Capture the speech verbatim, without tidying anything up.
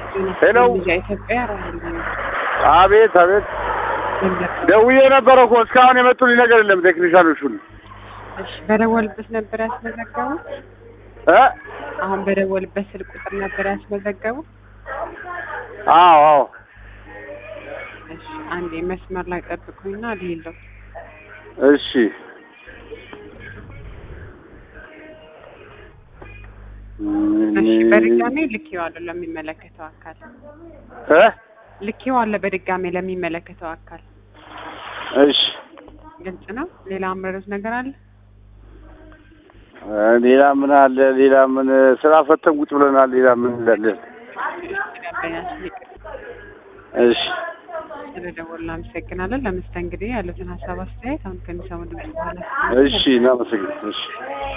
ሄሎ ኢትዮጵያ ራህል አቤት አቤት ደውዬ ነበር እኮ እስካሁን የመጡልኝ ነገር የለም ቴክኒሻኖች ሁሉ እሺ በደወልበት ነበር ያስመዘገቡ እ አሁን በደወልበት ስልክ ቁጥር ነበር ያስመዘገቡ አዎ አዎ እሺ አንዴ መስመር ላይ ጠብቁኝና ልይለው እሺ እሺ በድጋሜ ልኬዋለሁ ለሚመለከተው አካል እ ልኬዋለሁ በድጋሜ ለሚመለከተው አካል እሺ ግልጽ ነው ሌላ አመረዝ ነገር አለ ሌላ ምን አለ ሌላ ምን ስራ ፈተን ቁጭ ብለናል ሌላ ምን እንዳለን እሺ ስለደወልን አመሰግናለን ለመስተንግዶ ያሉትን ሀሳብ አስተያየት አሁን ከሚሰሙ ድምጽ በኋላ እሺ እናመሰግናለን እሺ